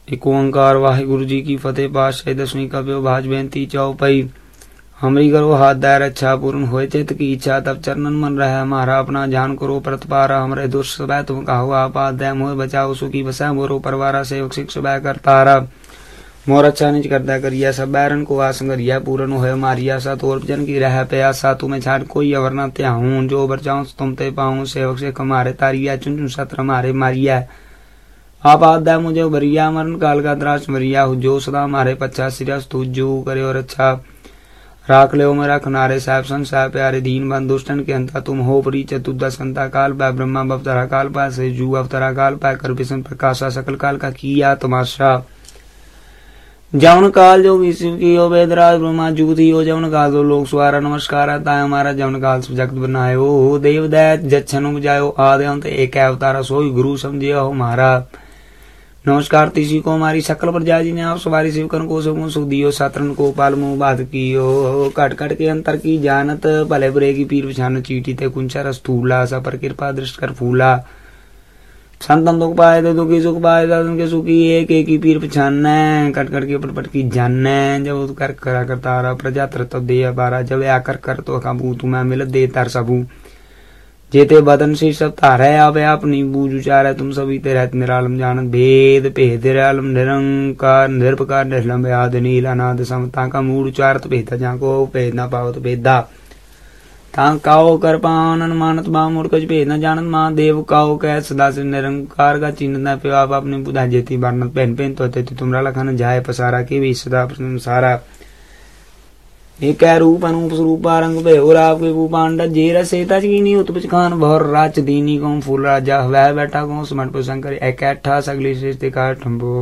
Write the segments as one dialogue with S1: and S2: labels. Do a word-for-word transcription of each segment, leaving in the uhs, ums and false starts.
S1: एक ओंकार वाहिगुरु जी की फतेह। पातशाही दसवीं कव्यो भाज बेनती चौपई। हमरी करो हाथ दायर अच्छा पूर्ण होए चित की इच्छा, तब चरणन मन रहे हमारा अपना जान करो प्रतपारा। हमरे दुष्ट सबय तुम कहो आपा दय मोह बचाओ, सुखी बसा मोरो परवारा। सेवक शिक्ष सबय करतारा मोर अच्छा निज करदा करिया, सब बैरन को आसंगरिया। पूरन होय मारिया सा तोर जन की रह प्यासा, तुम्हें छाड़ कोई अवर न त्याहूं। जो बरचाऊं तुम ते पाऊं, सेवक से कमारे तारिया। चुन चुन सत्र मारे मारिया, आप आदा मुझे भरिया। मरण काल का द्रास मरिया, जो सदा मारे पच्चा सिरस तू जो करे और अच्छा। राख ले मेरा खनारे साहब संसार प्यारे, दीन बंद दुष्टन के अंता तुम हो परी। चतुर्दश कंता काल पा ब्रह्मा बवतरा काल पा, से जू अवतरा काल पा। कर विष्णु प्रकाशा सकल काल का किया तमाशा। जौन काल जो विष्णु की हो वेदराज ब्रह्मा जूती हो, जौन काल दो लोग स्वारा नमस्कार ताय हमारा। जौन काल जगत बनायो हो देव दैत जच्छनु बुझायो। आदि अंत एक अवतारा सोई गुरु समझियो हो मारा। नमस्कार तीसी को हमारी सकल प्रजा जी ने आप सवारी शिवकन को सुख सुख दियो। सातरन को पाल मुंह बात कियो, कट कट के अंतर की जानत। भले बुरे की पीर पछान चीटी ते कुंचा रस थूला। सपर कृपा दृष्ट कर फूला। संतन दुख पाए तो दुखी सुख पाए, दादन के सुखी। एक एक ही पीर पछान कट कट के पटपट की जाने। जब कर करा करता रहा प्रजा तरत दे बारा। जब आकर कर तो काबू तुम्हें मिल दे तार सबू। जेते बदन से सब तारे आवे अपनी बूझ उचारे। तुम सभी ते रहत निरालम जानत भेद भेद निरालम निरंकार निरपकार निर्लम आद नील अनाद समता का मूड उचारत भेदा। जाको भेद ना पाओ तो भेदा तां काओ कर पानन मानत बा मूर्खज भेद न जानत। मां देव काओ कह सदा से निरंकार का चिन्ह न पे आप अपने बुधा जेती बारनत पहन पहन तो ते तुमरा लखन जाए पसारा के भी सदा सारा। एक रूप अनूप स्वरूप रंग पे और आपके भूपांड जे रसेता चीनी उत्पच खान भौर राच दीनी को फूल राजा वह बैठा को समट पर शंकर एक अठा सगली शेष दिखा ठम्बो।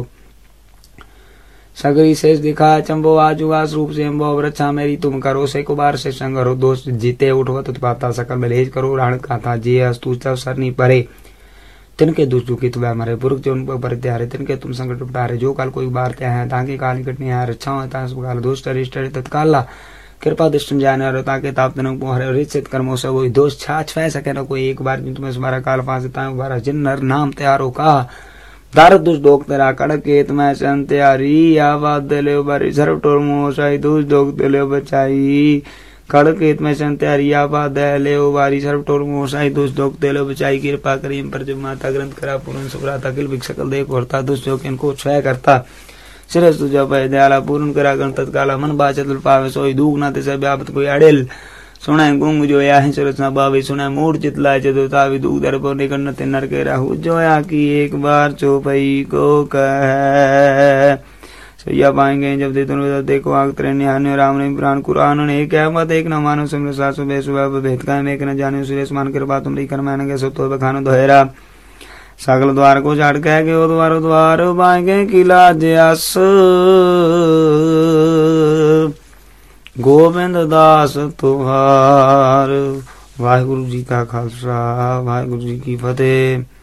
S1: सगरी शेष दिखा चंबो आजुगास रूप से अम्बो वृक्षा मेरी तुम करो से कुबार से संगरो। दोस्त जीते उठो पाता सकल मलेज करो राण काथा जे अस्तु सरनी परे। तिनके दुष्ट दुखी तुम हमारे पुरुष जो उन पर त्यारे। तिनके तुम संकट उपटारे, जो काल कोई बार त्या है ताकि काल निकट नहीं है। रक्षा काल दोष अरिष्ट तत्काला कृपा दृष्ट जाने और ताकि ताप तनक मोहरे रिचित कर्मों से वही दोष छाछ फै सके न कोई। एक बार तुम्हें तुम्हारा काल फांसता बारह जिन नर नाम त्यारो का। दार दुष्ट दोग तेरा कड़केत मैं सन त्यारी। आवाज दिले बारी सर्व टोर मोसाई दुष्ट दोग दिले बचाई। कड़केत में सन त्यारी आवाज दिले बारी सर्व टोर मोसाई दुष्ट दोग दिले बचाई। कृपा करीम पर जो माता ग्रंथ करा पूर्ण सुभ्राता किल भिक्षकल देख होता दुष्ट जो इनको क्षय करता। सिरस तुझा पै दयाला पूर्ण करा गण तत्काला। मन बाचल पावे सोई दूग ना तिसे व्यापत कोई अड़ेल। सुना गुंग जो या है सरस ना बावे। सुना मूड चितला चतु तावी दूग दर पर निकन्न ते नर के राहु। जो या की एक बार चौपई को कह सैया पाएंगे जब दे तुम देखो आग तेरे निहान्य राम ने प्राण कुरान ने क्या मत एक न मानो सिमर सासु बेसुबा भेद का में एक न जाने सुरेश मान कर बात तुम कर मैंने के सब तो बखानो दोहरा। सकल द्वार को झाड़ कह के वो द्वार द्वार बाएंगे किला जयास। गोविंद दास तुहार। वाहिगुरु जी का खालसा वाहिगुरु जी की फतेह।